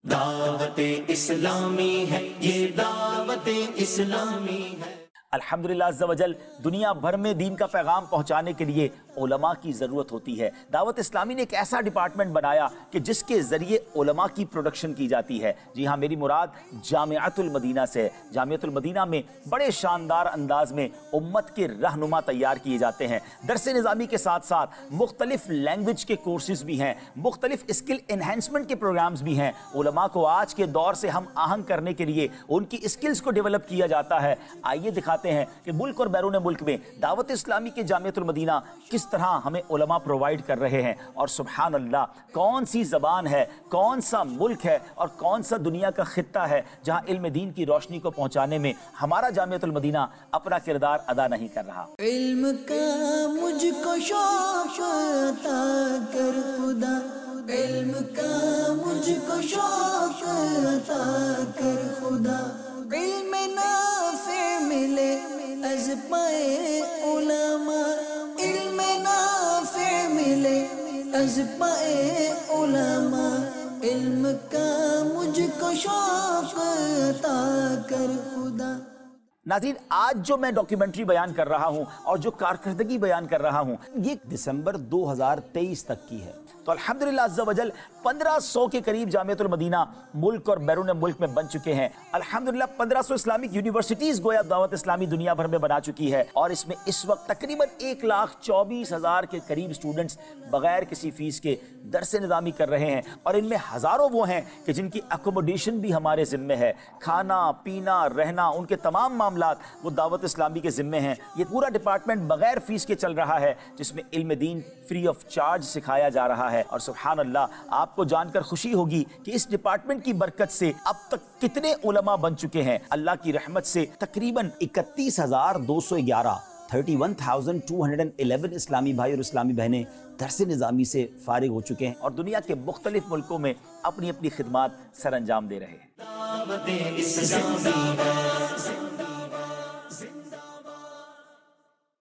دعوت اسلامی ہے، یہ دعوت اسلامی ہے۔ الحمدللہ عز و جل دنیا بھر میں دین کا پیغام پہنچانے کے لیے علماء کی ضرورت ہوتی ہے۔ دعوت اسلامی نے ایک ایسا ڈپارٹمنٹ بنایا کہ جس کے ذریعے علماء کی پروڈکشن کی جاتی ہے۔ جی ہاں، میری مراد جامعۃ المدینہ سے ہے۔ جامعۃ المدینہ میں بڑے شاندار انداز میں امت کے رہنما تیار کیے جاتے ہیں۔ درس نظامی کے ساتھ ساتھ مختلف لینگویج کے کورسز بھی ہیں، مختلف اسکل انہینسمنٹ کے پروگرامز بھی ہیں۔ علماء کو آج کے دور سے ہم آہنگ کرنے کے لیے ان کی اسکلز کو ڈیولپ کیا جاتا ہے۔ آئیے دکھاتے ہیں کہ ملک اور بیرون ملک میں دعوت اسلامی کے جامعۃ المدینہ کس طرح ہمیں علماء پرووائیڈ کر رہے ہیں، اور سبحان اللہ کون سی زبان ہے، کون سا ملک ہے اور کون سا دنیا کا خطہ ہے جہاں علم دین کی روشنی کو پہنچانے میں ہمارا جامعۃ المدینہ اپنا کردار ادا نہیں کر رہا۔ علم کا مجھ کو شوق عطا کر خدا، علم کا مجھ کو شوق عطا کر خدا، علم نافع ملے از پائے علماء، علم نافع ملے از پائے علماء، علم کا مجھ کو شوق عطا کر خدا۔ ناظرین، آج جو میں ڈاکیومنٹری بیان کر رہا ہوں اور جو کارکردگی بیان کر رہا ہوں یہ دسمبر 2023 تک کی ہے، تو الحمدللہ عز و جل 1500 کے قریب جامعۃ المدینہ ملک اور بیرون ملک میں بن چکے ہیں۔ الحمدللہ 1500 اسلامک یونیورسٹیز گویا دعوت اسلامی دنیا بھر میں بنا چکی ہے، اور اس میں اس وقت تقریباً 1,24,000 کے قریب اسٹوڈنٹس بغیر کسی فیس کے درس نظامی کر رہے ہیں، اور ان میں ہزاروں وہ ہیں کہ جن کی اکوموڈیشن بھی ہمارے ذمے ہے، کھانا پینا رہنا ان کے تمام معاملات وہ دعوت اسلامی کے ذمے ہیں۔ یہ پورا ڈپارٹمنٹ بغیر فیس کے چل رہا ہے، جس میں علم دین فری آف چارج سکھایا جا رہا ہے، اور سبحان اللہ آپ کو جان کر خوشی ہوگی کہ اس ڈپارٹمنٹ کی برکت سے اب تک کتنے علماء بن چکے ہیں۔ اللہ کی رحمت سے تقریباً 31,211 31,211 اسلامی بھائی اور اسلامی بہنیں درس نظامی سے فارغ ہو چکے ہیں اور دنیا کے مختلف ملکوں میں اپنی اپنی خدمات سر انجام دے رہے ہیں۔ دعوت اسلامی ہے۔